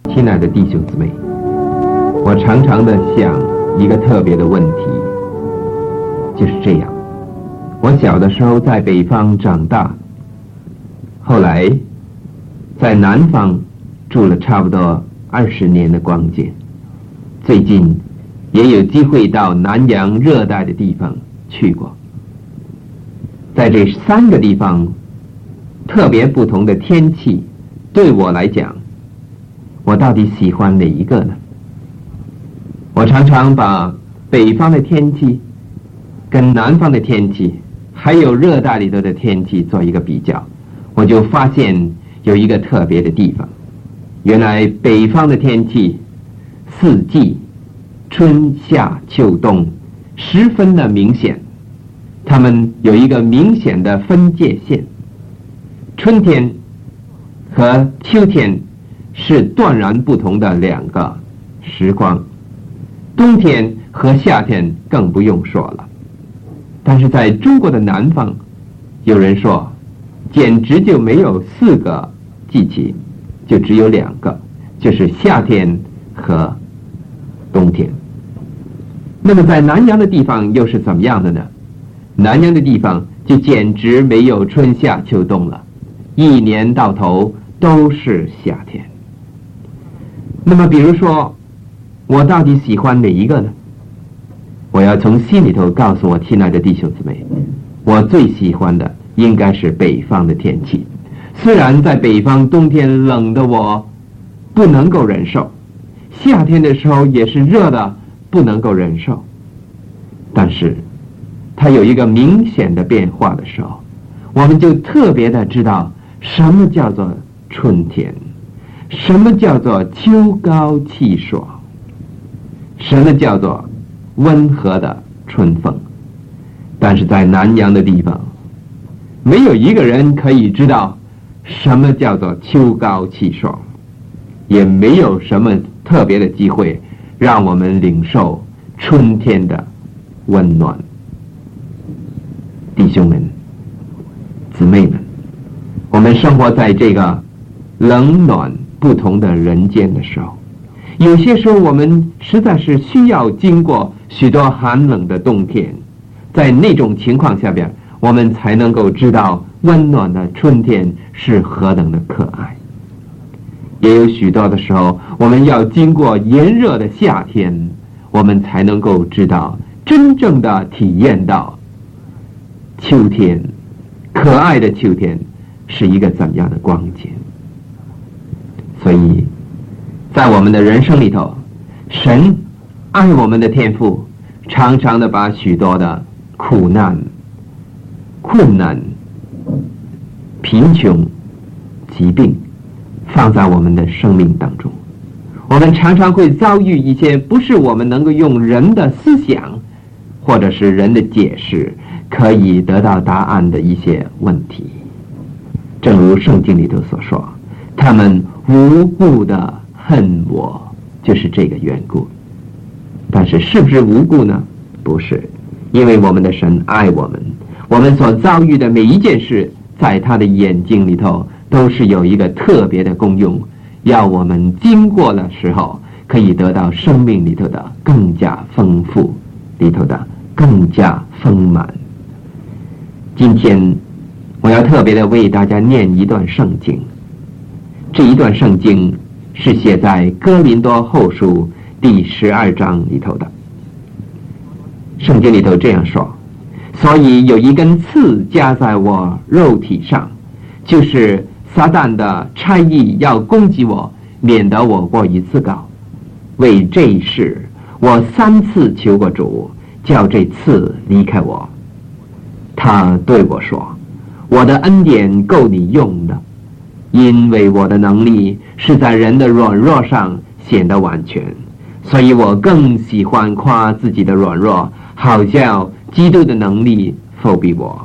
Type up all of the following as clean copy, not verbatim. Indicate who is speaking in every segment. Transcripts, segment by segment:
Speaker 1: 亲爱的弟兄姊妹，我常常的想一个特别的问题，就是这样。我小的时候在北方长大，后来在南方住了差不多20年的光景，最近也有机会到南洋热带的地方去过。在这3个地方特别不同的天气，对我来讲，我到底喜欢哪一个呢？我常常把北方的天气跟南方的天气还有热带里头的天气做一个比较，我就发现有一个特别的地方。原来北方的天气4季春夏秋冬十分的明显，它们有一个明显的分界线。春天和秋天是断然不同的2个时光，冬天和夏天更不用说了。但是在中国的南方，有人说简直就没有4个季节，就只有2个，就是夏天和冬天。那么在南洋的地方又是怎么样的呢？南洋的地方就简直没有春夏秋冬了，一年到头都是夏天。那么比如说，我到底喜欢哪一个呢？我要从心里头告诉我亲爱的弟兄姊妹，我最喜欢的应该是北方的天气。虽然在北方冬天冷的我不能够忍受，夏天的时候也是热的不能够忍受，但是它有一个明显的变化的时候，我们就特别的知道什么叫做春天，什么叫做秋高气爽，什么叫做温和的春风。但是在南洋的地方，没有一个人可以知道什么叫做秋高气爽，也没有什么特别的机会让我们领受春天的温暖。弟兄们姊妹们，我们生活在这个冷暖不同的人间的时候，有些时候我们实在是需要经过许多寒冷的冬天，在那种情况下边，我们才能够知道温暖的春天是何等的可爱。也有许多的时候，我们要经过炎热的夏天，我们才能够知道真正的体验到秋天，可爱的秋天是一个怎样的光景。所以在我们的人生里头，神爱我们的天父常常的把许多的苦难、困难、贫穷、疾病放在我们的生命当中。我们常常会遭遇一些不是我们能够用人的思想或者是人的解释可以得到答案的一些问题。正如圣经里头所说，他们无故的恨我，就是这个缘故。但是是不是无故呢？不是，因为我们的神爱我们，我们所遭遇的每一件事在他的眼睛里头都是有一个特别的功用，要我们经过的时候可以得到生命里头的更加丰富，里头的更加丰满。今天我要特别的为大家念一段圣经，这一段圣经是写在哥林多后书第12章里头的。圣经里头这样说，所以有一根刺加在我肉体上，就是撒旦的差役要攻击我，免得我过一次稿。为这事我3次求过主，叫这刺离开我。他对我说，我的恩典够你用的，因为我的能力是在人的软弱上显得完全，所以我更喜欢夸自己的软弱，好叫基督的能力覆庇我。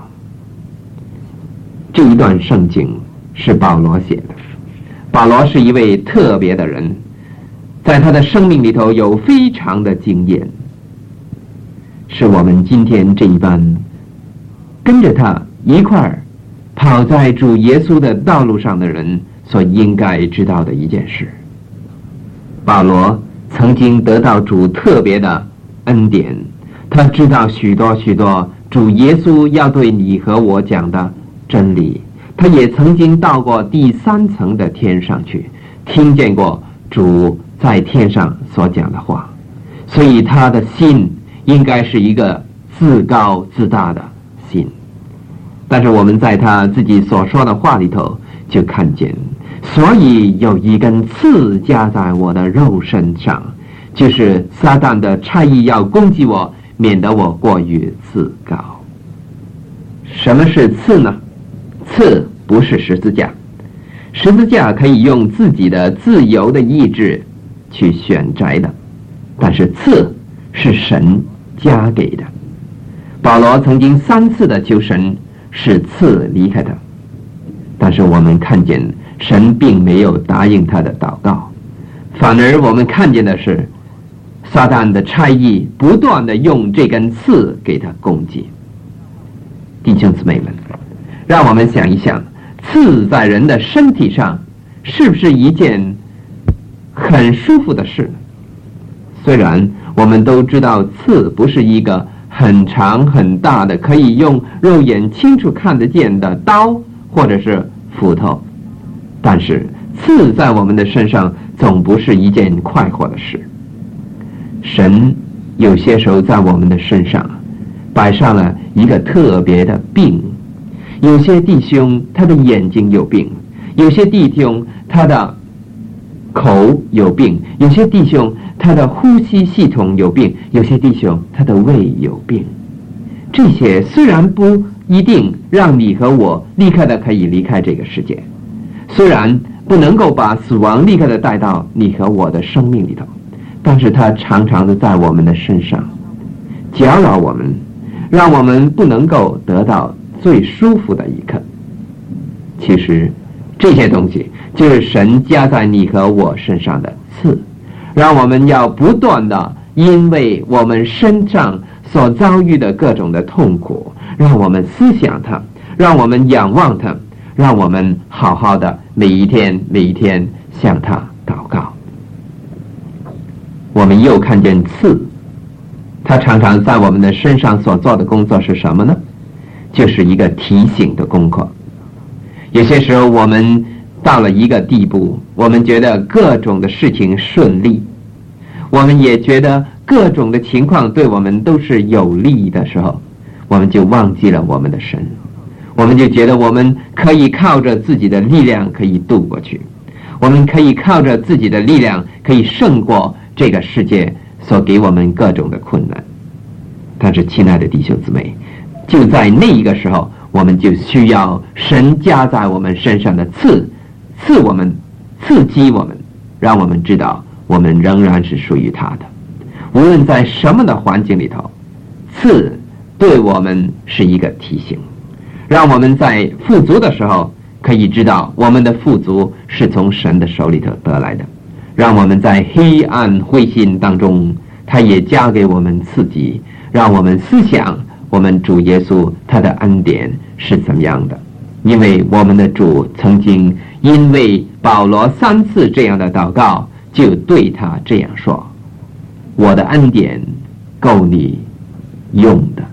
Speaker 1: 这一段圣经是保罗写的。保罗是一位特别的人，在他的生命里头有非常的经验，是我们今天这一班跟着他一块儿跑在主耶稣的道路上的人所应该知道的一件事。 保罗曾经得到主特别的恩典，他知道许多许多主耶稣要对你和我讲的真理，他也曾经到过第3层的天上去，听见过主在天上所讲的话，所以他的心应该是一个自高自大的心。但是我们在他自己所说的话里头就看见，所以有一根刺加在我的肉身上，就是撒旦的差役要攻击我，免得我过于自高。什么是刺呢？刺不是十字架，十字架可以用自己的自由的意志去选择的，但是刺是神加给的。保罗曾经3次的求神使刺离开他，但是我们看见神并没有答应他的祷告，反而我们看见的是撒旦的差役不断的用这根刺给他攻击。弟兄姊妹们，让我们想一想，刺在人的身体上是不是一件很舒服的事？虽然我们都知道刺不是一个很长很大的可以用肉眼清楚看得见的刀或者是斧头，但是刺在我们的身上总不是一件快活的事。神有些时候在我们的身上摆上了一个特别的病，有些弟兄他的眼睛有病，有些弟兄他的口有病，有些弟兄他的呼吸系统有病，有些弟兄他的胃有病。这些虽然不一定让你和我立刻的可以离开这个世界，虽然不能够把死亡立刻的带到你和我的生命里头，但是它常常的在我们的身上搅扰我们，让我们不能够得到最舒服的一刻。其实这些东西就是神加在你和我身上的刺，让我们要不断的因为我们身上所遭遇的各种的痛苦，让我们思想它，让我们仰望它，让我们好好的每一天每一天向它祷告。我们又看见刺，它常常在我们的身上所做的工作是什么呢？就是一个提醒的功课。有些时候我们到了一个地步，我们觉得各种的事情顺利，我们也觉得各种的情况对我们都是有利的时候，我们就忘记了我们的神，我们就觉得我们可以靠着自己的力量可以度过去，我们可以靠着自己的力量可以胜过这个世界所给我们各种的困难。但是亲爱的弟兄姊妹，就在那一个时候，我们就需要神加在我们身上的刺我们，刺激我们，让我们知道我们仍然是属于他的。无论在什么的环境里头，刺对我们是一个提醒，让我们在富足的时候可以知道我们的富足是从神的手里头得来的，让我们在黑暗灰心当中，他也加给我们刺激，让我们思想我们主耶稣他的恩典是怎么样的。因为我们的主曾经因为保罗3次这样的祷告，就对他这样说：我的恩典够你用的。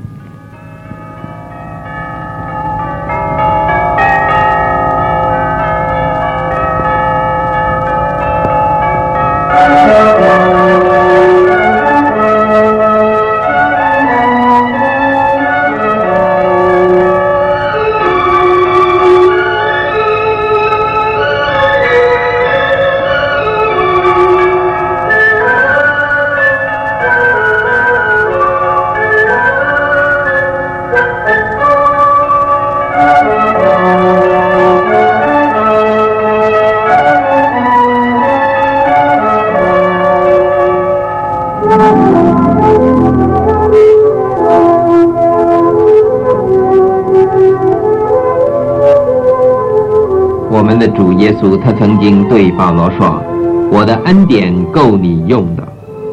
Speaker 1: 我们的主耶稣他曾经对保罗说：我的恩典够你用的。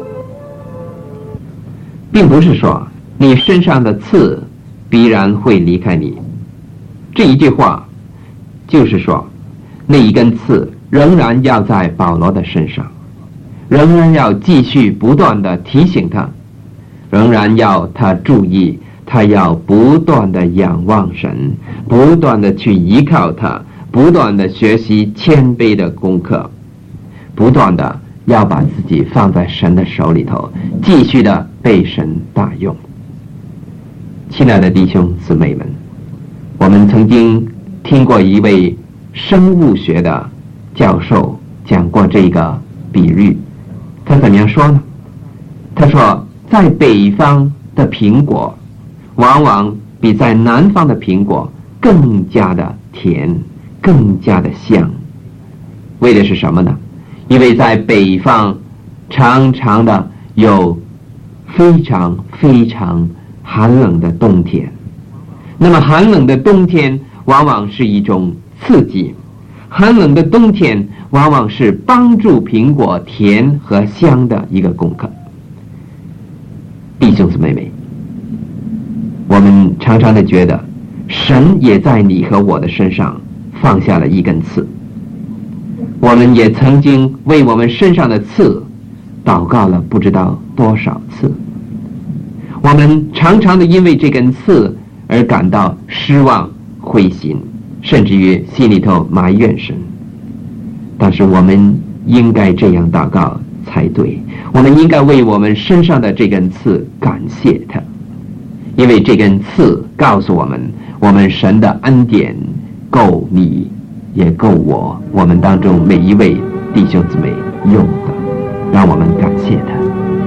Speaker 1: 并不是说你身上的刺必然会离开你，这一句话就是说那一根刺仍然要在保罗的身上， 仍然要继续不断的提醒他，仍然要他注意，他要不断的仰望神，不断的去依靠他，不断的学习谦卑的功课，不断的要把自己放在神的手里头，继续的被神大用。亲爱的弟兄姊妹们，我们曾经听过一位生物学的教授讲过这个比喻，他怎么样说呢？他说，在北方的苹果往往比在南方的苹果更加的甜，更加的香。为的是什么呢？因为在北方常常的有非常非常寒冷的冬天，那么寒冷的冬天往往是一种刺激，寒冷的冬天往往是帮助苹果甜和香的一个功课。弟兄姊妹，我们常常的觉得神也在你和我的身上放下了一根刺，我们也曾经为我们身上的刺祷告了不知道多少次，我们常常的因为这根刺而感到失望灰心，甚至于心里头埋怨神。但是我们应该这样祷告才对，我们应该为我们身上的这根刺感谢他，因为这根刺告诉我们，我们神的恩典够你也够我们当中每一位弟兄姊妹用的，让我们感谢他。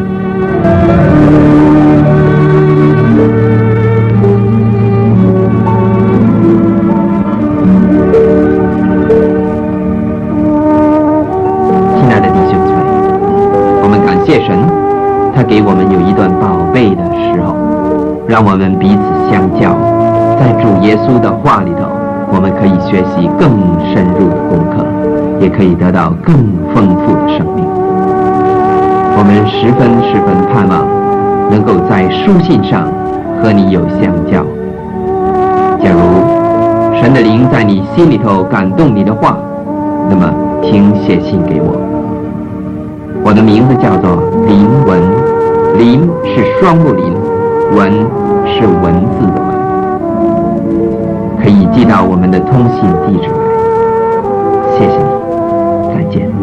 Speaker 1: 谢神，他给我们有一段宝贝的时候，让我们彼此相交，在主耶稣的话里头，我们可以学习更深入的功课，也可以得到更丰富的生命。我们十分盼望能够在书信上和你有相交。假如神的灵在你心里头感动你的话，那么请写信给我。我的名字叫做林文，林是双木林，文是文字的文，可以寄到我们的通信地址来。谢谢你，再见。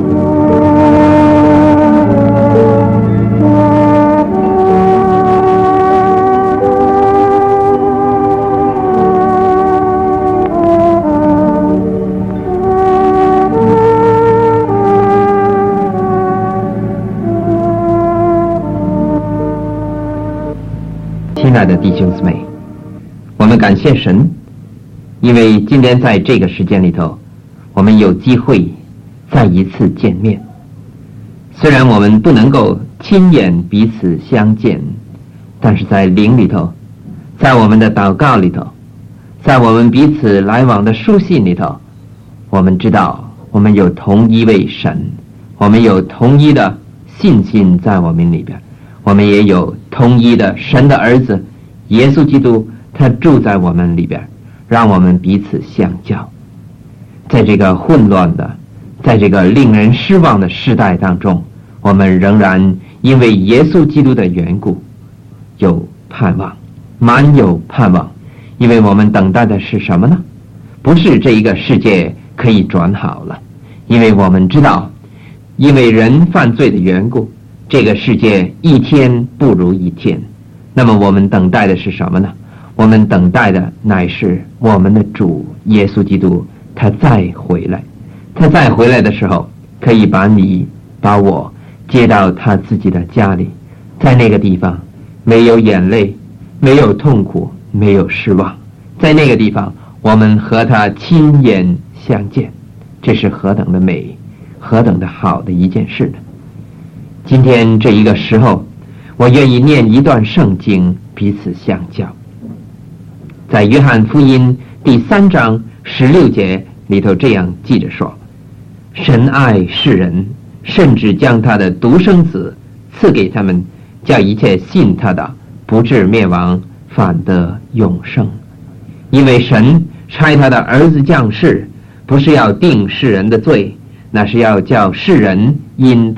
Speaker 1: 亲爱的弟兄姊妹，我们感谢神，因为今天在这个时间里头，我们有机会再一次见面。虽然我们不能够亲眼彼此相见，但是在灵里头，在我们的祷告里头，在我们彼此来往的书信里头，我们知道我们有同一位神，我们有同一的信心在我们里边，我们也有同一的神的儿子耶稣基督，他住在我们里边，让我们彼此相交。在这个混乱的，在这个令人失望的时代当中，我们仍然因为耶稣基督的缘故有盼望，满有盼望。因为我们等待的是什么呢？不是这一个世界可以转好了，因为我们知道，因为人犯罪的缘故，这个世界一天不如一天。那么我们等待的是什么呢？我们等待的乃是我们的主耶稣基督，他再回来。他再回来的时候，可以把你把我接到他自己的家里，在那个地方没有眼泪，没有痛苦，没有失望。在那个地方我们和他亲眼相见，这是何等的美，何等的好的一件事呢？今天这一个时候，我愿意念一段圣经，彼此相交。在约翰福音第3章16节里头这样记着说，神爱世人，甚至将他的独生子赐给他们，叫一切信他的不至灭亡，反得永生。因为神差他的儿子降世，不是要定世人的罪，那是要叫世人因他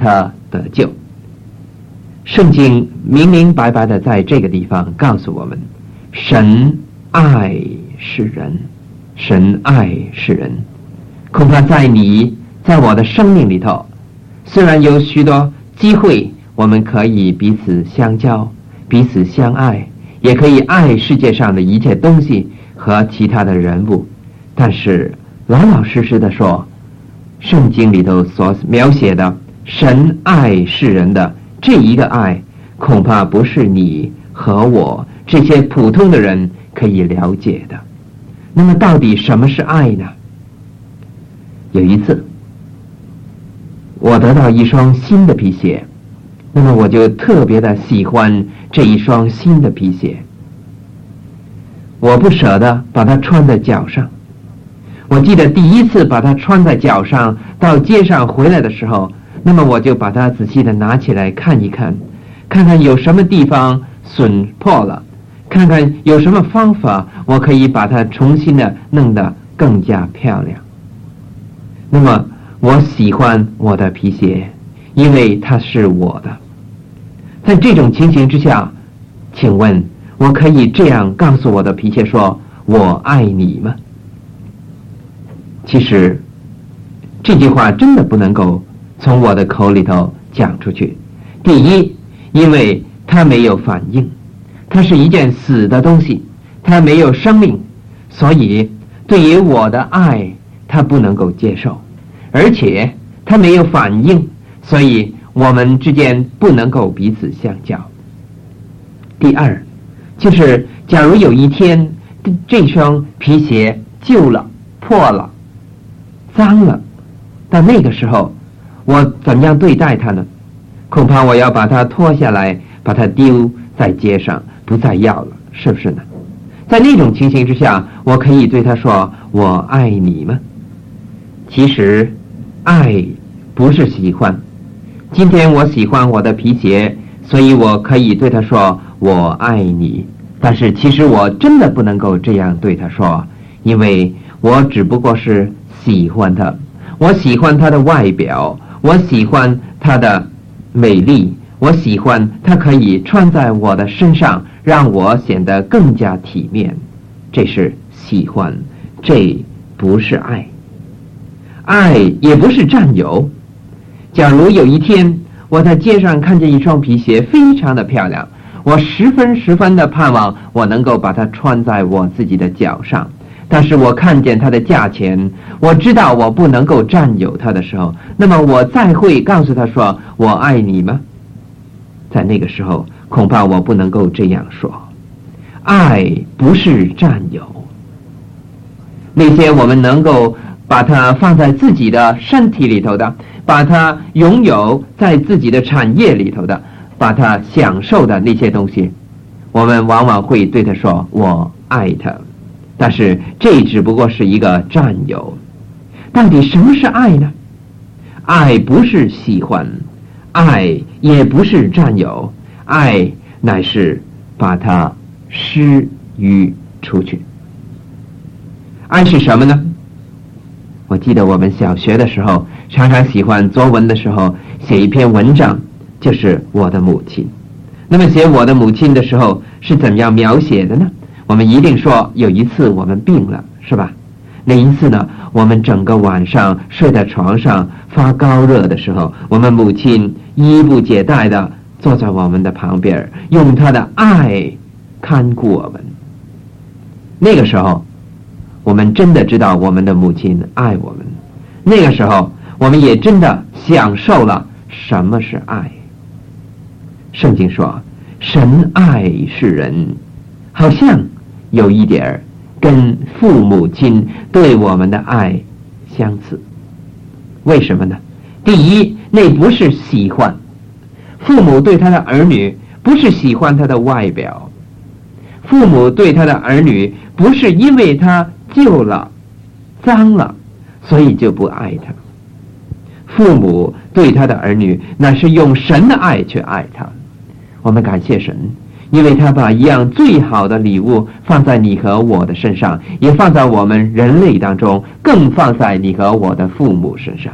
Speaker 2: 得救。圣经明明白白的在这个地方告诉我们，神爱世人，神爱世人。恐怕在我的生命里头，虽然有许多机会我们可以彼此相交，彼此相爱，也可以爱世界上的一切东西和其他的人物，但是老老实实的说，圣经里头所描写的神爱世人的这一个爱，恐怕不是你和我这些普通的人可以了解的。那么到底什么是爱呢？有一次我得到一双新的皮鞋，那么我就特别的喜欢这一双新的皮鞋，我不舍得把它穿在脚上。我记得第一次把它穿在脚上到街上回来的时候，那么我就把它仔细的拿起来看一看，看看有什么地方损破了，看看有什么方法我可以把它重新的弄得更加漂亮。那么我喜欢我的皮鞋，因为它是我的。在这种情形之下，请问我可以这样告诉我的皮鞋说我爱你吗？其实这句话真的不能够从我的口里头讲出去。第一，因为它没有反应，它是一件死的东西，它没有生命，所以对于我的爱它不能够接受，而且它没有反应，所以我们之间不能够彼此相交。第二，就是假如有一天这双皮鞋旧了、破了、脏了，到那个时候我怎样对待它呢？恐怕我要把它脱下来，把它丢在街上，不再要了，是不是呢？在那种情形之下，我可以对他说我爱你吗？其实爱不是喜欢。今天我喜欢我的皮鞋，所以我可以对他说我爱你，但是其实我真的不能够这样对他说，因为我只不过是喜欢他，我喜欢他的外表，我喜欢他的美丽，我喜欢他可以穿在我的身上，让我显得更加体面，这是喜欢，这不是爱。爱也不是占有。假如有一天我在街上看见一双皮鞋非常的漂亮，我十分的盼望我能够把它穿在我自己的脚上，但是我看见它的价钱，我知道我不能够占有它的时候，那么我再会告诉他说我爱你吗？在那个时候恐怕我不能够这样说。爱不是占有。那些我们能够把它放在自己的身体里头的，把它拥有在自己的产业里头的，把它享受的那些东西，我们往往会对他说我爱他，但是这只不过是一个占有。到底什么是爱呢？爱不是喜欢，爱也不是占有，爱乃是把它施予出去。爱是什么呢？我记得我们小学的时候常常喜欢作文的时候写一篇文章，就是我的母亲。那么写我的母亲的时候是怎样描写的呢？我们一定说有一次我们病了，是吧？那一次呢，我们整个晚上睡在床上发高热的时候，我们母亲衣不解带的坐在我们的旁边，用她的爱看顾我们。那个时候我们真的知道我们的母亲爱我们，那个时候我们也真的享受了什么是爱。圣经说神爱世人，好像有一点跟父母亲对我们的爱相似。为什么呢？第一，那不是喜欢，父母对他的儿女不是喜欢他的外表，父母对他的儿女不是因为他旧了脏了所以就不爱他，父母对他的儿女那是用神的爱去爱他。我们感谢神，因为他把一样最好的礼物放在你和我的身上，也放在我们人类当中，更放在你和我的父母身上。我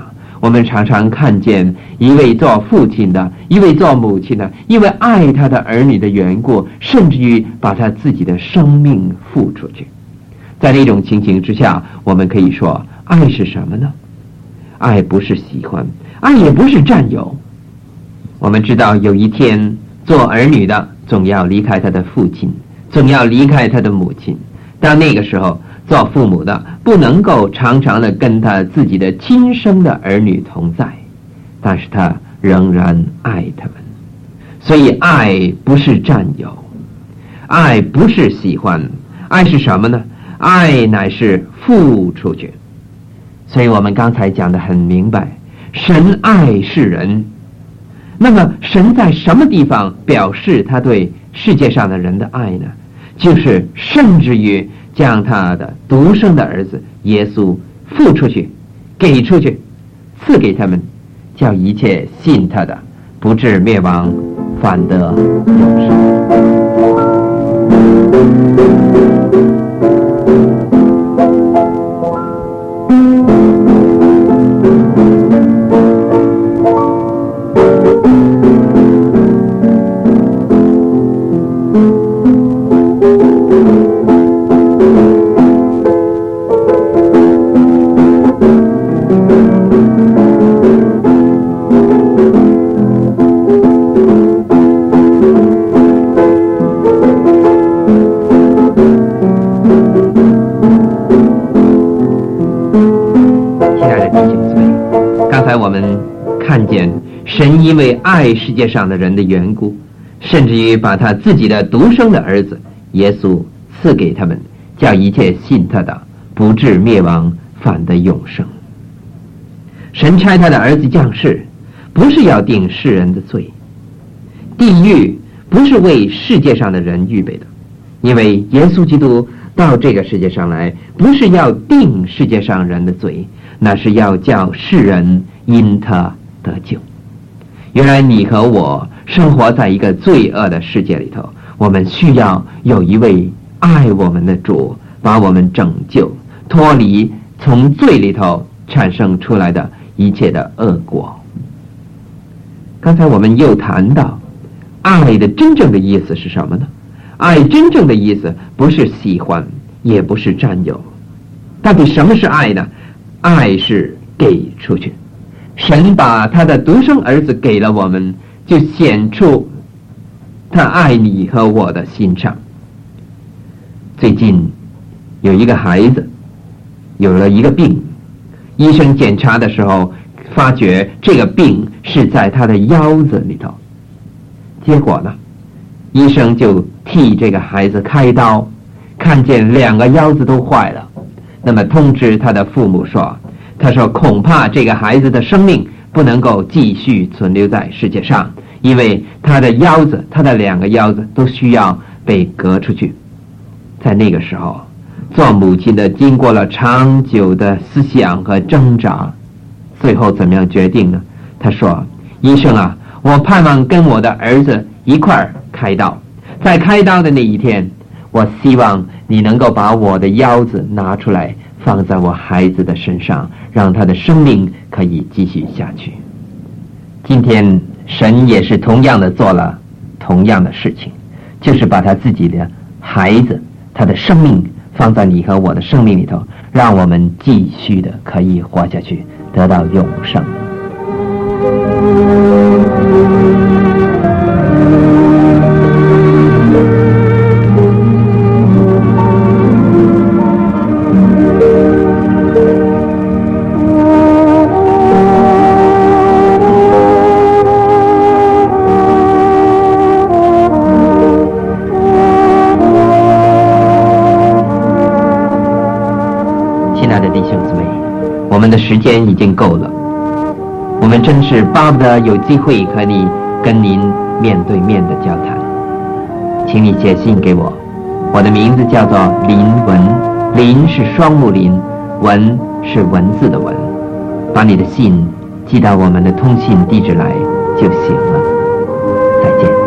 Speaker 2: 我们常常看见一位做父亲的，一位做母亲的，因为爱他的儿女的缘故，甚至于把他自己的生命付出去。在那种情形之下，我们可以说，爱是什么呢？爱不是喜欢，爱也不是占有。我们知道有一天，做儿女的总要离开他的父亲，总要离开他的母亲。到那个时候，做父母的不能够常常的跟他自己的亲生的儿女同在，但是他仍然爱他们。所以爱不是占有，爱不是喜欢，爱是什么呢？爱乃是付出去。所以我们刚才讲得很明白，神爱世人。那么神在什么地方表示他对世界上的人的爱呢？就是甚至于将他的独生的儿子耶稣付出去，给出去，赐给他们，叫一切信他的不至灭亡，反得永生。神因为爱世界上的人的缘故，甚至于把他自己的独生的儿子耶稣赐给他们，叫一切信他的不至灭亡，反得永生。神差他的儿子降世，不是要定世人的罪，地狱不是为世界上的人预备的，因为耶稣基督到这个世界上来，不是要定世界上人的罪，那是要叫世人因他得救。原来你和我生活在一个罪恶的世界里头，我们需要有一位爱我们的主，把我们拯救，脱离从罪里头产生出来的一切的恶果。刚才我们又谈到爱的真正的意思是什么呢？爱真正的意思不是喜欢，也不是占有。到底什么是爱呢？爱是给出去。神把他的独生儿子给了我们，就显出他爱你和我的心肠。最近有一个孩子有了一个病，医生检查的时候发觉这个病是在他的腰子里头。结果呢，医生就替这个孩子开刀，看见2个腰子都坏了，那么通知他的父母说，他说恐怕这个孩子的生命不能够继续存留在世界上，因为他的腰子，他的2个腰子都需要被割出去。在那个时候，做母亲的经过了长久的思想和挣扎，最后怎么样决定呢？他说，医生啊，我盼望跟我的儿子一块儿开刀，在开刀的那一天，我希望你能够把我的腰子拿出来放在我孩子的身上，让他的生命可以继续下去。今天神也是同样的做了同样的事情，就是把他自己的孩子，他的生命放在你和我的生命里头，让我们继续的可以活下去，得到永生。我们的时间已经够了，我们真是巴不得有机会和跟您面对面的交谈。请你写信给我，我的名字叫做林文，林是双木林，文是文字的文。把你的信寄到我们的通信地址来就行了。再见。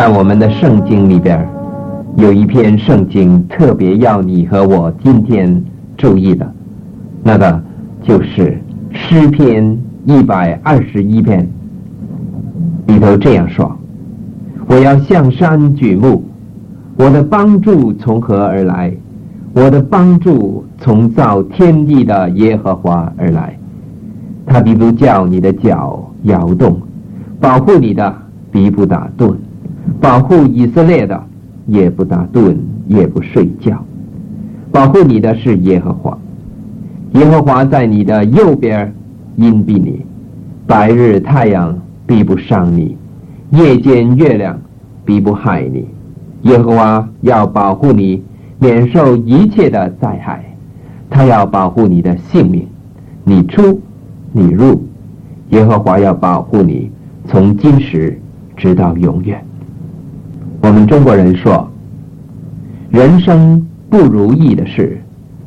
Speaker 1: 在我们的圣经里边，有一篇圣经特别要你和我今天注意的，那个就是诗篇121篇里头这样说：我要向山举目，我的帮助从何而来？我的帮助从造天地的耶和华而来。他必不叫你的脚摇动，保护你的必不打盹，保护以色列的也不打盹，也不睡觉。保护你的是耶和华，耶和华在你的右边荫庇你，白日太阳必不伤你，夜间月亮必不害你。耶和华要保护你，免受一切的灾害，他要保护你的性命，你出你入，耶和华要保护你，从今时直到永远。我们中国人说，人生不如意的事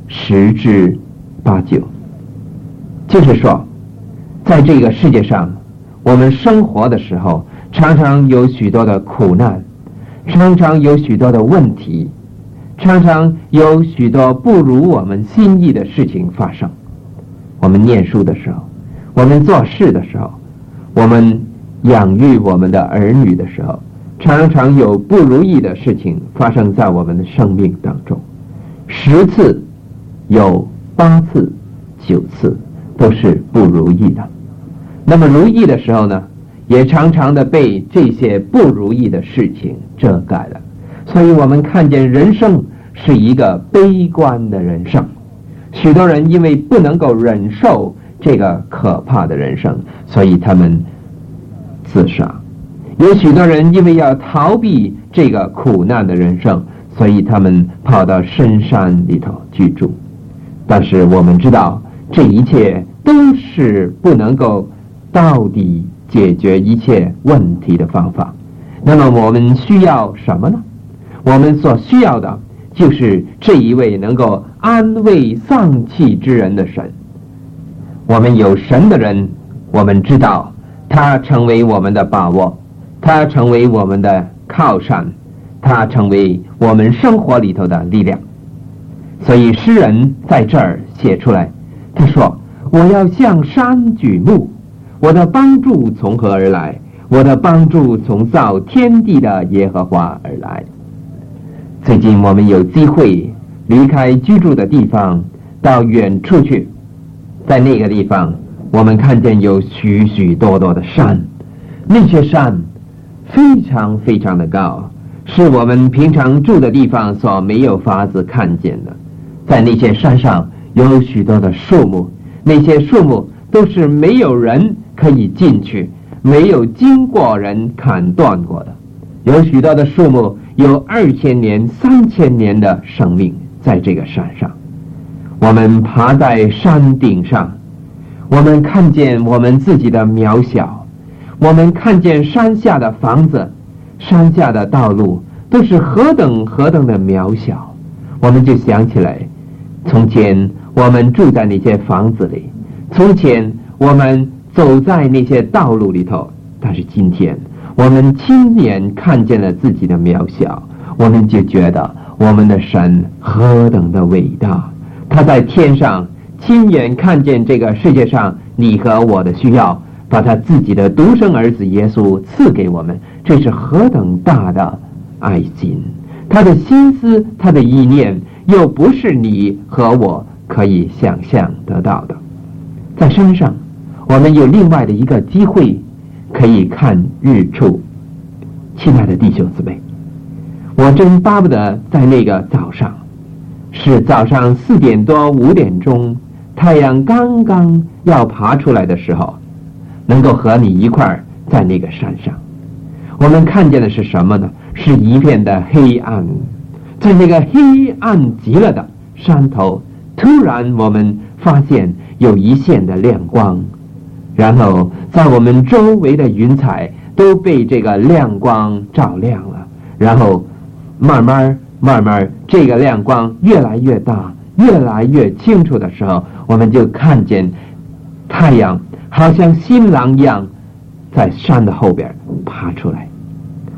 Speaker 1: 10之8九，就是说，在这个世界上，我们生活的时候，常常有许多的苦难，常常有许多的问题，常常有许多不如我们心意的事情发生。我们念书的时候，我们做事的时候，我们养育我们的儿女的时候，常常有不如意的事情发生在我们的生命当中。10次有8次9次都是不如意的。那么如意的时候呢，也常常的被这些不如意的事情遮盖了。所以我们看见人生是一个悲观的人生。许多人因为不能够忍受这个可怕的人生，所以他们自杀。有许多人因为要逃避这个苦难的人生，所以他们跑到深山里头居住。但是我们知道，这一切都是不能够到底解决一切问题的方法。那么我们需要什么呢？我们所需要的就是这一位能够安慰丧气之人的神。我们有神的人，我们知道他成为我们的把握，他成为我们的靠山，他成为我们生活里头的力量。所以诗人在这儿写出来，他说：我要向山举目，我的帮助从何而来？我的帮助从造天地的耶和华而来。最近我们有机会离开居住的地方到远处去，在那个地方我们看见有许许多多的山，那些山非常非常的高，是我们平常住的地方所没有法子看见的。在那些山上有许多的树木，那些树木都是没有人可以进去，没有经过人砍断过的。有许多的树木有2000年、3000年的生命在这个山上。我们爬在山顶上，我们看见我们自己的渺小，我们看见山下的房子，山下的道路都是何等何等的渺小。我们就想起来，从前我们住在那些房子里，从前我们走在那些道路里头，但是今天我们亲眼看见了自己的渺小，我们就觉得我们的神何等的伟大。他在天上亲眼看见这个世界上你和我的需要，把他自己的独生儿子耶稣赐给我们，这是何等大的爱心。他的心思，他的意念又不是你和我可以想象得到的。在山上我们有另外的一个机会可以看日出。亲爱的弟兄姊妹，我真巴不得在那个早上，是早上4点多5点钟，太阳刚刚要爬出来的时候，能够和你一块儿在那个山上。我们看见的是什么呢？是一片的黑暗。在那个黑暗极了的山头，突然我们发现有一线的亮光，然后在我们周围的云彩都被这个亮光照亮了，然后慢慢这个亮光越来越大，越来越清楚的时候，我们就看见太阳好像新郎一样在山的后边爬出来。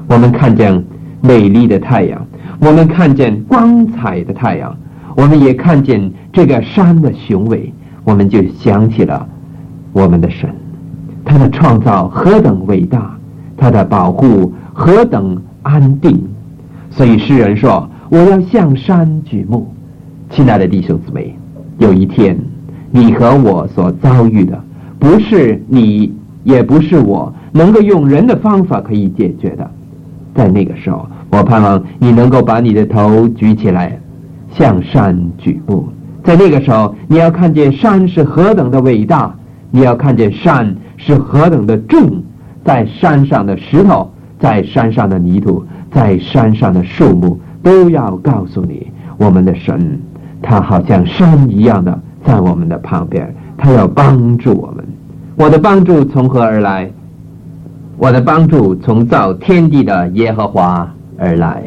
Speaker 2: 我们看见美丽的太阳，我们看见光彩的太阳，我们也看见这个山的雄伟，我们就想起了我们的神，他的创造何等伟大，他的保护何等安定。所以诗人说，我要向山举目。亲爱的弟兄姊妹，有一天你和我所遭遇的，不是你也不是我能够用人的方法可以解决的。在那个时候，我盼望你能够把你的头举起来，向山举目。在那个时候，你要看见山是何等的伟大，你要看见山是何等的重，在山上的石头，在山上的泥土，在山上的树木，都要告诉你，我们的神他好像山一样的在我们的旁边，他要帮助我们。我的帮助从何而来？我的帮助从造天地的耶和华而来。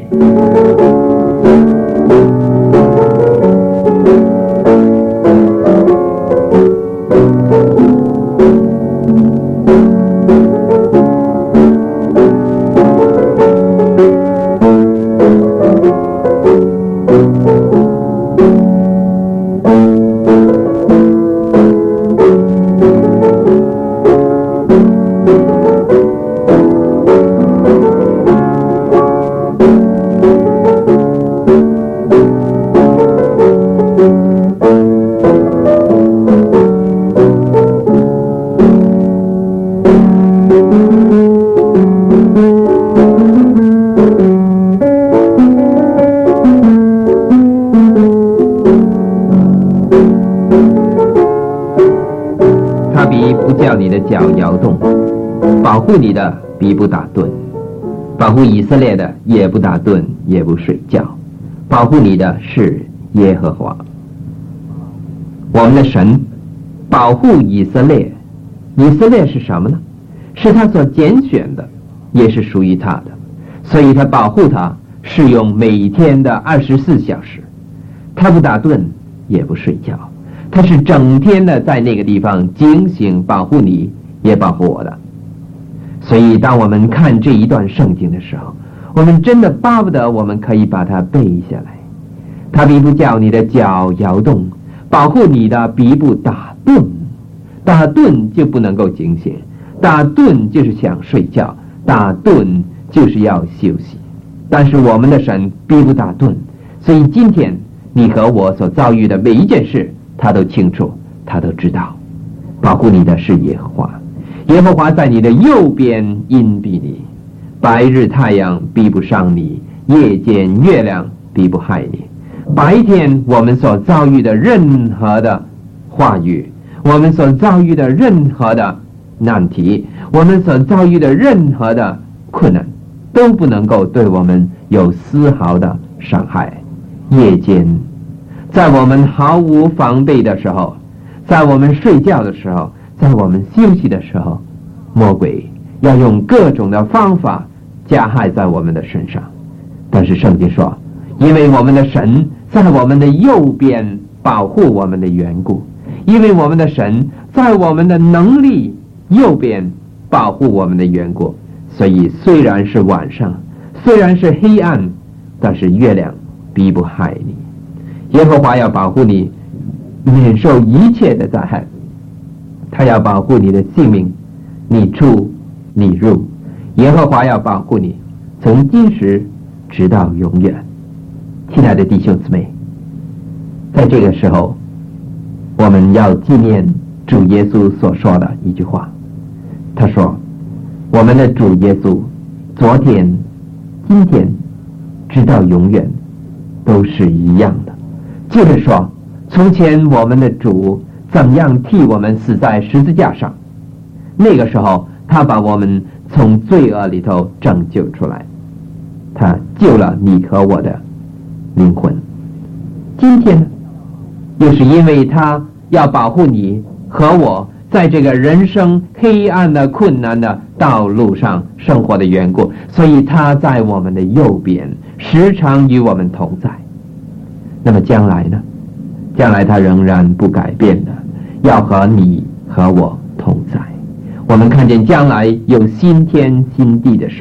Speaker 2: 脚摇动，保护你的必不打盹，保护以色列的也不打盹也不睡觉，保护你的是耶和华。我们的神保护以色列，以色列是什么呢？是他所拣选的，也是属于他的，所以他保护他是用每天的24小时，他不打盹也不睡觉，他是整天的在那个地方警醒保护你，也保护我的。所以当我们看这一段圣经的时候，我们真的巴不得我们可以把它背下来。他必不叫你的脚摇动，保护你的必不打盹。打盹就不能够警醒，打盹就是想睡觉，打盹就是要休息。但是我们的神必不打盹，所以今天你和我所遭遇的每一件事，他都清楚，他都知道。保护你的是耶和华，耶和华在你的右边荫庇你，白日太阳逼不上你，夜间月亮逼不害你。白天我们所遭遇的任何的话语，我们所遭遇的任何的难题，我们所遭遇的任何的困难，都不能够对我们有丝毫的伤害。夜间，在我们毫无防备的时候，在我们睡觉的时候，在我们休息的时候，魔鬼要用各种的方法加害在我们的身上。但是圣经说，因为我们的神在我们的右边保护我们的缘故，因为我们的神在我们的能力右边保护我们的缘故，所以虽然是晚上，虽然是黑暗，但是月亮必不害你。耶和华要保护你免受一切的灾害，他要保护你的性命，你出你入。耶和华要保护你，从今时直到永远。亲爱的弟兄姊妹，在这个时候，我们要纪念主耶稣所说的一句话。他说，我们的主耶稣昨天今天直到永远都是一样的。就是说，从前我们的主怎样替我们死在十字架上，那个时候他把我们从罪恶里头拯救出来，他救了你和我的灵魂。今天呢，又是因为他要保护你和我在这个人生黑暗的困难的道路上生活的缘故，所以他在我们的右边，时常与我们同在。那么将来呢？将来他仍然不改变的，要和你和我同在。我们看见将来有新天新地的时候，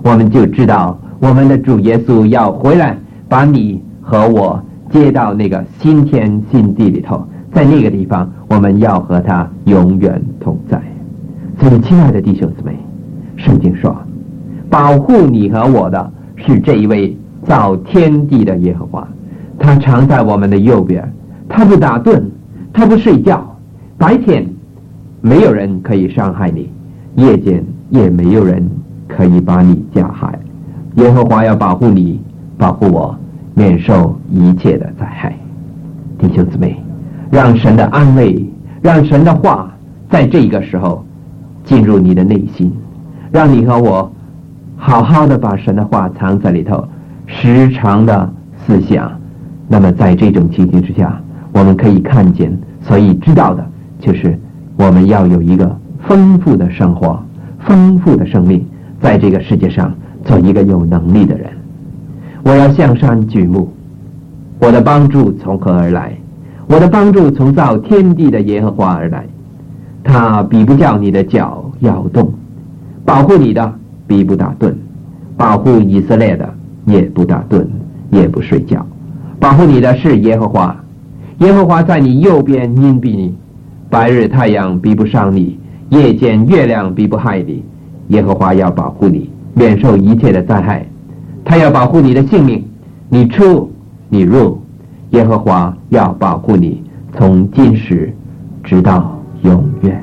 Speaker 2: 我们就知道我们的主耶稣要回来，把你和我接到那个新天新地里头，在那个地方我们要和他永远同在。所以亲爱的弟兄姊妹，圣经说保护你和我的是这一位造天地的耶和华，他常在我们的右边，他不打盹，他不睡觉，白天没有人可以伤害你，夜间也没有人可以把你加害。耶和华要保护你，保护我，免受一切的灾害。弟兄姊妹，让神的安慰，让神的话在这个时候进入你的内心，让你和我好好的把神的话藏在里头，时常的思想。那么在这种情形之下，我们可以看见，所以知道的就是我们要有一个丰富的生活，丰富的生命，在这个世界上做一个有能力的人。我要向山举目，我的帮助从何而来？我的帮助从造天地的耶和华而来。他必不叫你的脚摇动，保护你的必不打盹，保护以色列的也不打盹，也不睡觉。保护你的是耶和华，耶和华在你右边荫庇你，白日太阳必不伤你，夜间月亮必不害你。耶和华要保护你，免受一切的灾害。他要保护你的性命，你出你入，耶和华要保护你，从今时直到永远。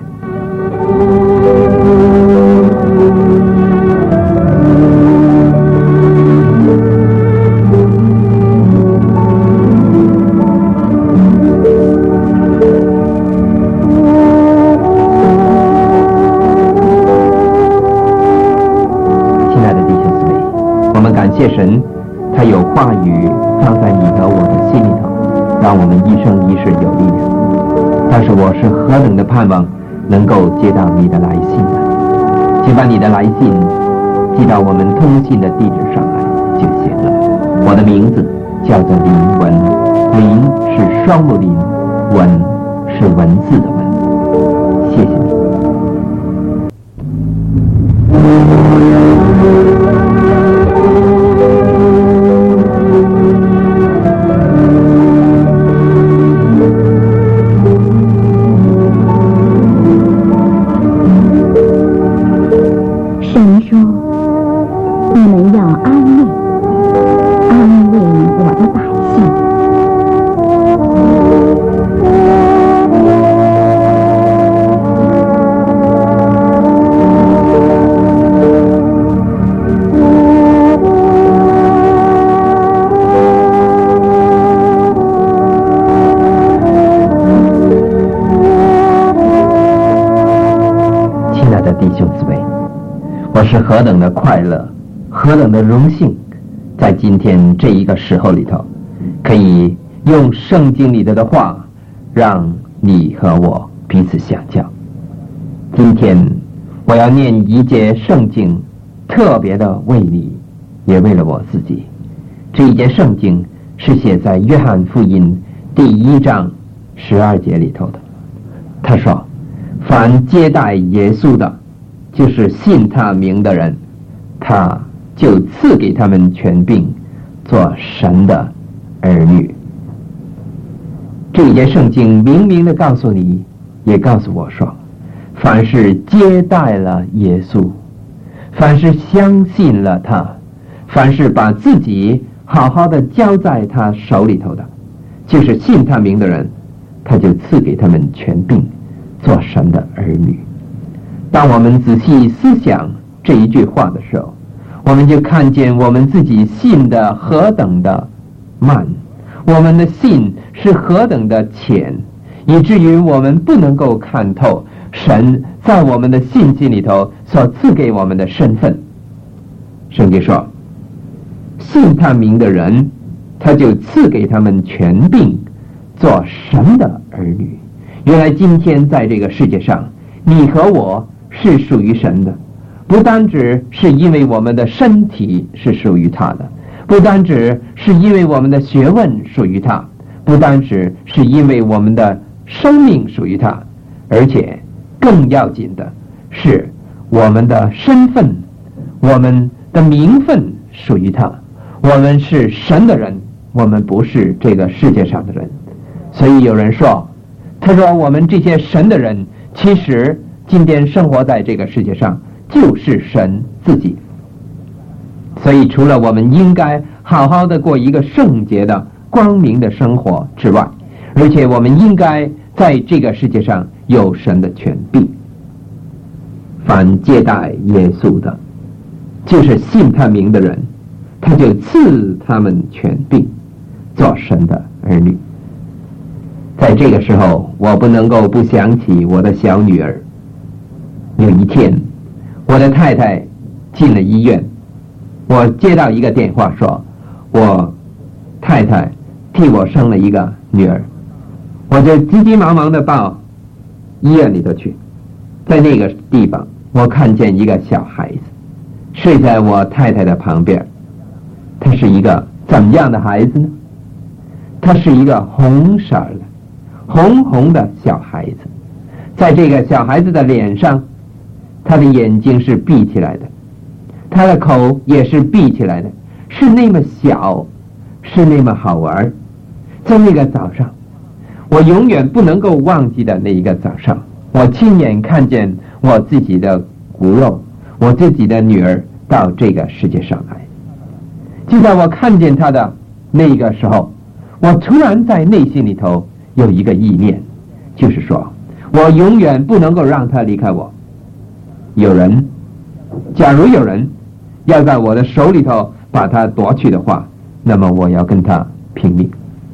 Speaker 2: 感谢神，他有话语放在你和我的心里头，让我们一生一世有力量。但是我是何等的盼望能够接到你的来信呢？请把你的来信寄到我们通信的地址上来就行了。我的名字叫做林文，林是双木林，文是文字的文。谢谢你。我是何等的快乐，何等的荣幸，在今天这一个时候里头，可以用圣经里头的话，让你和我彼此相交。今天我要念一节圣经，特别的为你，也为了我自己。这一节圣经是写在约翰福音第1章12节里头的。他说：凡接待耶稣的，就是信他名的人，他就赐给他们权柄，做神的儿女。这一节圣经明明的告诉你，也告诉我说，凡是接待了耶稣，凡是相信了他，凡是把自己好好的交在他手里头的，就是信他名的人，他就赐给他们权柄，做神的儿女。当我们仔细思想这一句话的时候，我们就看见我们自己信的何等的慢，我们的信是何等的浅，以至于我们不能够看透神在我们的信心里头所赐给我们的身份。圣经说，信他名的人，他就赐给他们权柄，做神的儿女。原来今天在这个世界上，你和我是属于神的，不单只是因为我们的身体是属于他的，不单只是因为我们的学问属于他，不单只是因为我们的生命属于他，而且更要紧的是我们的身份，我们的名分属于他。我们是神的人，我们不是这个世界上的人。所以有人说，他说我们这些神的人，其实今天生活在这个世界上就是神自己。所以除了我们应该好好的过一个圣洁的光明的生活之外，而且我们应该在这个世界上有神的权柄。凡接待耶稣的，就是信他名的人，他就赐他们权柄，做神的儿女。在这个时候，我不能够不想起我的小女儿。有一天，我的太太进了医院，我接到一个电话说，我太太替我生了一个女儿，我就急急忙忙的到医院里头去。在那个地方，我看见一个小孩子睡在我太太的旁边。他是一个怎么样的孩子呢？他是一个红色的红红的小孩子。在这个小孩子的脸上，他的眼睛是闭起来的，他的口也是闭起来的，是那么小，是那么好玩。在那个早上，我永远不能够忘记的那一个早上，我亲眼看见我自己的骨肉，我自己的女儿到这个世界上来。就在我看见她的那个时候，我突然在内心里头有一个意念，就是说我永远不能够让她离开我。假如有人要在我的手里头把她夺去的话，那么我要跟她拼命，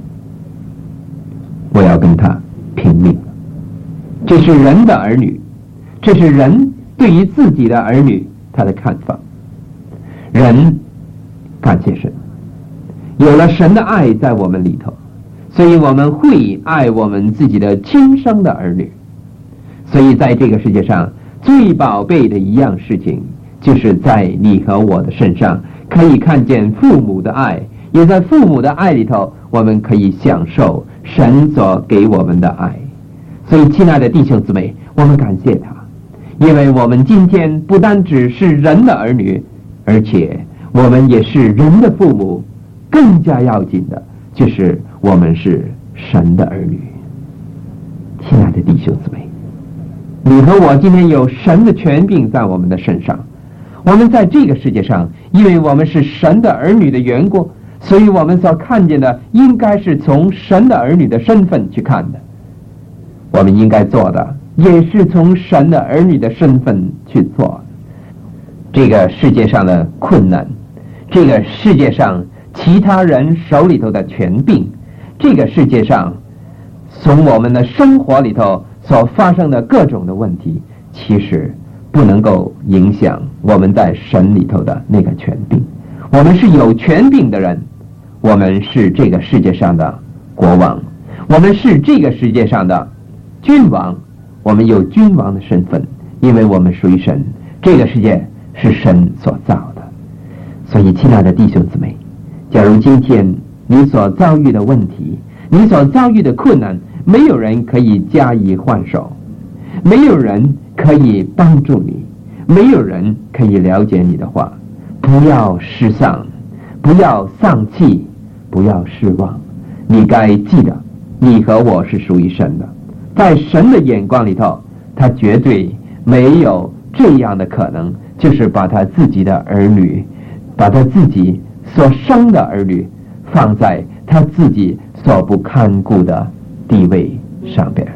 Speaker 2: 我要跟她拼命。这是人的儿女，这是人对于自己的儿女他的看法。人感谢神，有了神的爱在我们里头，所以我们会爱我们自己的亲生的儿女。所以在这个世界上最宝贝的一样事情，就是在你和我的身上可以看见父母的爱，也在父母的爱里头我们可以享受神所给我们的爱。所以亲爱的弟兄姊妹，我们感谢他，因为我们今天不单只是人的儿女，而且我们也是人的父母。更加要紧的就是我们是神的儿女。亲爱的弟兄姊妹，你和我今天有神的权柄在我们的身上。我们在这个世界上，因为我们是神的儿女的缘故，所以我们所看见的应该是从神的儿女的身份去看的。我们应该做的也是从神的儿女的身份去做。这个世界上的困难，这个世界上其他人手里头的权柄，这个世界上从我们的生活里头所发生的各种的问题，其实不能够影响我们在神里头的那个权柄。我们是有权柄的人，我们是这个世界上的国王，我们是这个世界上的君王，我们有君王的身份，因为我们属于神，这个世界是神所造的。所以亲爱的弟兄姊妹，假如今天你所遭遇的问题，你所遭遇的困难，没有人可以加以换手，没有人可以帮助你，没有人可以了解你的话，不要失丧，不要丧气，不要失望。你该记得，你和我是属于神的，在神的眼光里头，他绝对没有这样的可能，就是把他自己的儿女，把他自己所生的儿女放在他自己所不看顾的地位上边。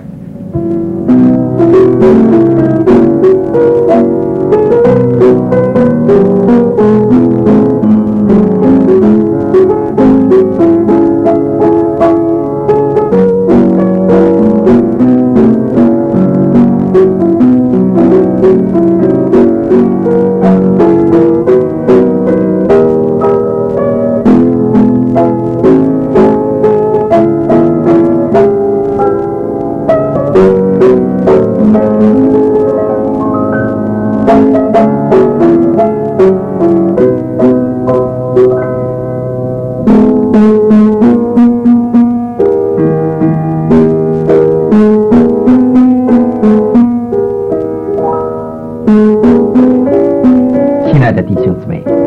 Speaker 2: 亲爱的弟兄姊妹，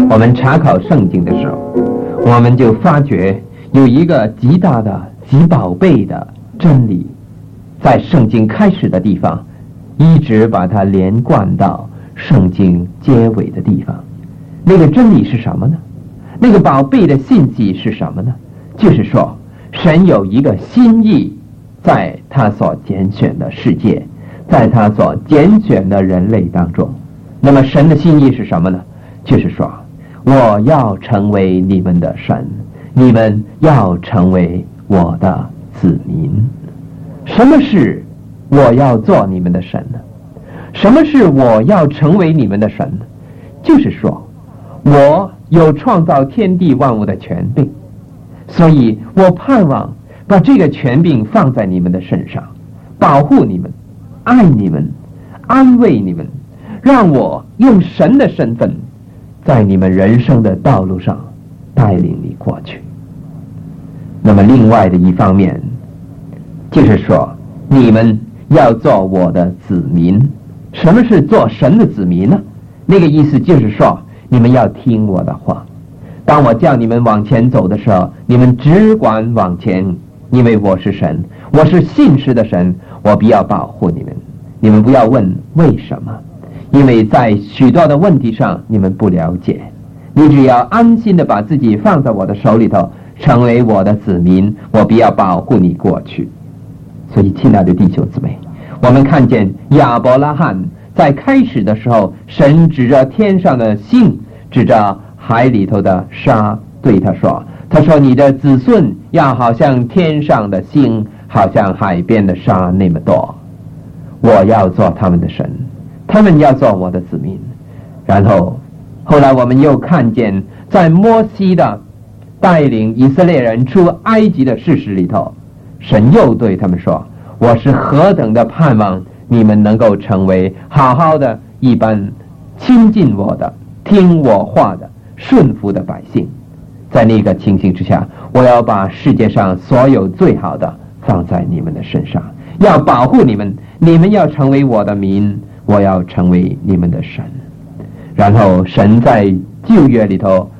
Speaker 2: 我们查考圣经的时候，我们就发觉有一个极大的、极宝贝的真理，在圣经开始的地方一直把它连贯到圣经结尾的地方。那个真理是什么呢？那个宝贝的信息是什么呢？就是说，神有一个心意在他所拣选的世界，在他所拣选的人类当中。那么神的心意是什么呢？就是说，我要成为你们的神，你们要成为我的子民。什么是我要做你们的神呢？什么是我要成为你们的神呢？就是说，我有创造天地万物的权柄，所以我盼望把这个权柄放在你们的身上，保护你们，爱你们，安慰你们，让我用神的身份在你们人生的道路上带领你过去。那么另外的一方面，就是说你们要做我的子民。什么是做神的子民呢？那个意思就是说，你们要听我的话。当我叫你们往前走的时候，你们只管往前，因为我是神，我是信实的神，我必要保护你们。你们不要问为什么，因为在许多的问题上你们不了解。你只要安心的把自己放在我的手里头，成为我的子民，我必要保护你过去。所以亲爱的弟兄姊妹，我们看见亚伯拉罕在开始的时候，神指着天上的星，指着海里头的沙，对他说，他说你的子孙要好像天上的星，好像海边的沙那么多。我要做他们的神，他们要做我的子民。然后后来我们又看见在摩西的带领以色列人出埃及的事实里头，神又对他们说，我是何等的盼望你们能够成为好好的一般亲近我的，听我话的，顺服的百姓。在那个情形之下，我要把世界上所有最好的放在你们的身上，要保护你们，你们要成为我的民，我要成为你们的神。然后神在旧约里头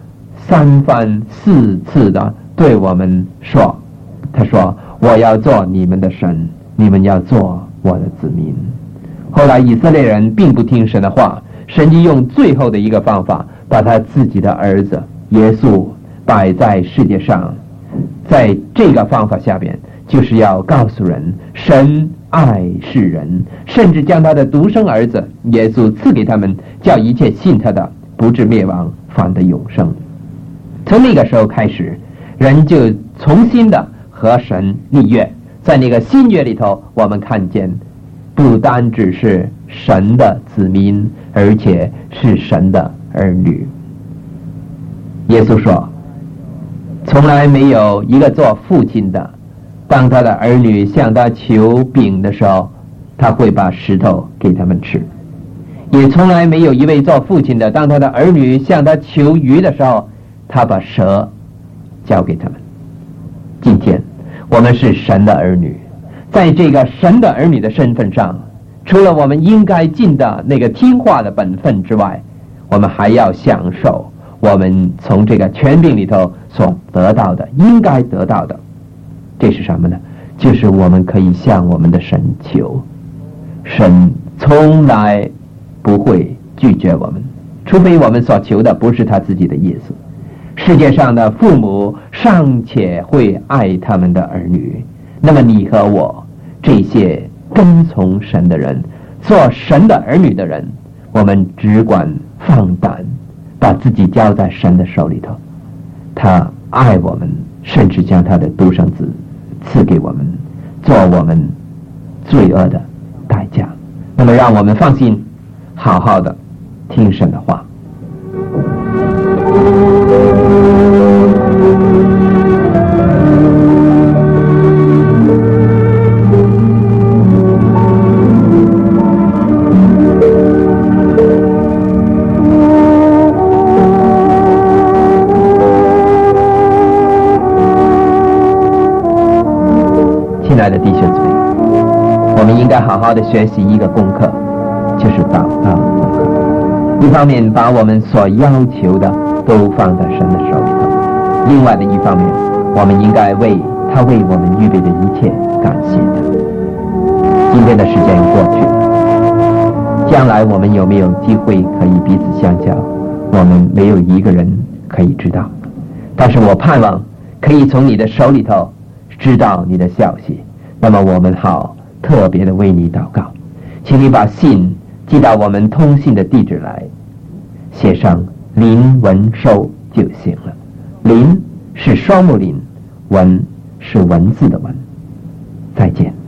Speaker 2: 3番4次的对我们说，他说我要做你们的神，你们要做我的子民。后来以色列人并不听神的话，神就用最后的一个方法，把他自己的儿子耶稣摆在世界上。在这个方法下边，就是要告诉人，神爱世人，甚至将他的独生儿子耶稣赐给他们，叫一切信他的不至灭亡，反得永生。从那个时候开始，人就重新的和神立约。在那个新约里头，我们看见不单只是神的子民，而且是神的儿女。耶稣说，从来没有一个做父亲的，当他的儿女向他求饼的时候，他会把石头给他们吃。也从来没有一位做父亲的，当他的儿女向他求鱼的时候，他把蛇交给他们。今天我们是神的儿女，在这个神的儿女的身份上，除了我们应该尽的那个听话的本分之外，我们还要享受我们从这个权柄里头所得到的，应该得到的。这是什么呢？就是我们可以向我们的神求，神从来不会拒绝我们，除非我们所求的不是他自己的意思。世界上的父母尚且会爱他们的儿女，那么你和我这些跟从神的人，做神的儿女的人，我们只管放胆把自己交在神的手里头。他爱我们，甚至将他的独生子赐给我们，做我们罪恶的代价。那么让我们放心，好好的听神的话。亲爱的弟兄姊妹，我们应该好好的学习一个功课，就是祷告功课。一方面把我们所要求的都放在神的手里头。另外的一方面，我们应该为他为我们预备的一切感谢他。今天的时间过去了，将来我们有没有机会可以彼此相交，我们没有一个人可以知道。但是我盼望可以从你的手里头知道你的消息，那么我们好特别的为你祷告。请你把信寄到我们通信的地址来，写上林文收就行了。林是双木林，文是文字的文。再见。